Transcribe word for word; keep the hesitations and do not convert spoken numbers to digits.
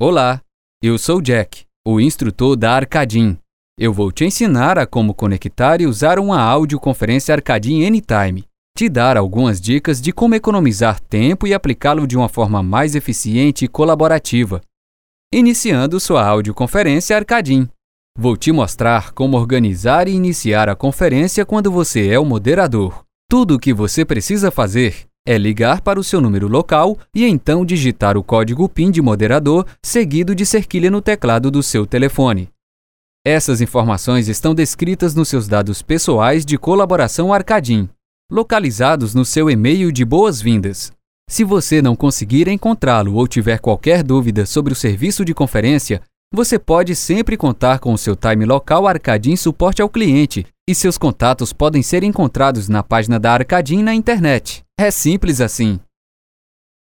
Olá, eu sou Jack, o instrutor da Arcadim. Eu vou te ensinar a como conectar e usar uma audioconferência Arcadim Anytime, te dar algumas dicas de como economizar tempo e aplicá-lo de uma forma mais eficiente e colaborativa. Iniciando sua audioconferência Arcadim. Vou te mostrar como organizar e iniciar a conferência quando você é o moderador. Tudo o que você precisa fazer é ligar para o seu número local e então digitar o código PIN de moderador seguido de cerquilha no teclado do seu telefone. Essas informações estão descritas nos seus dados pessoais de colaboração Arcadim, localizados no seu e-mail de boas-vindas. Se você não conseguir encontrá-lo ou tiver qualquer dúvida sobre o serviço de conferência, você pode sempre contar com o seu time local Arcadim Suporte ao Cliente e seus contatos podem ser encontrados na página da Arcadim na internet. É simples assim.